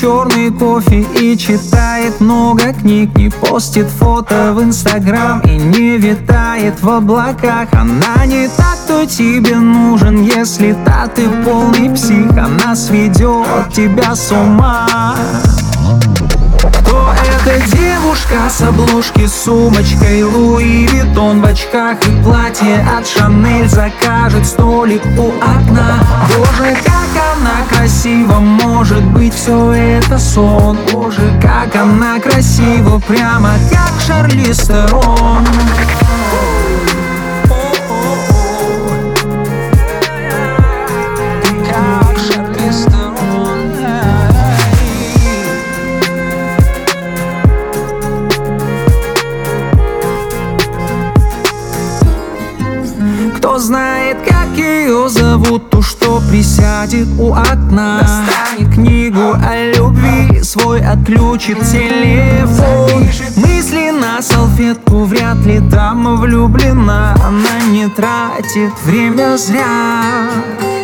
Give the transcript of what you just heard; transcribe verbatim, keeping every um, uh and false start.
черный кофе и читает много книг. Не постит фото в инстаграм и не витает в облаках. Она не та, кто тебе нужен, если та ты полный псих. Она сведет тебя с ума. Кто эта девушка с обложки с сумочкой Луи Виттон в очках и платье от Шанель? Закажет столик у окна. Боже, как она красива, может быть все это сон. Боже, как она красива, прямо как Шарлиз Терон. Кто знает, как ее зовут, ту, что присядет у окна, достанет книгу о любви, свой отключит телефон. Мысли на салфетку, вряд ли там влюблена. Она не тратит время зря.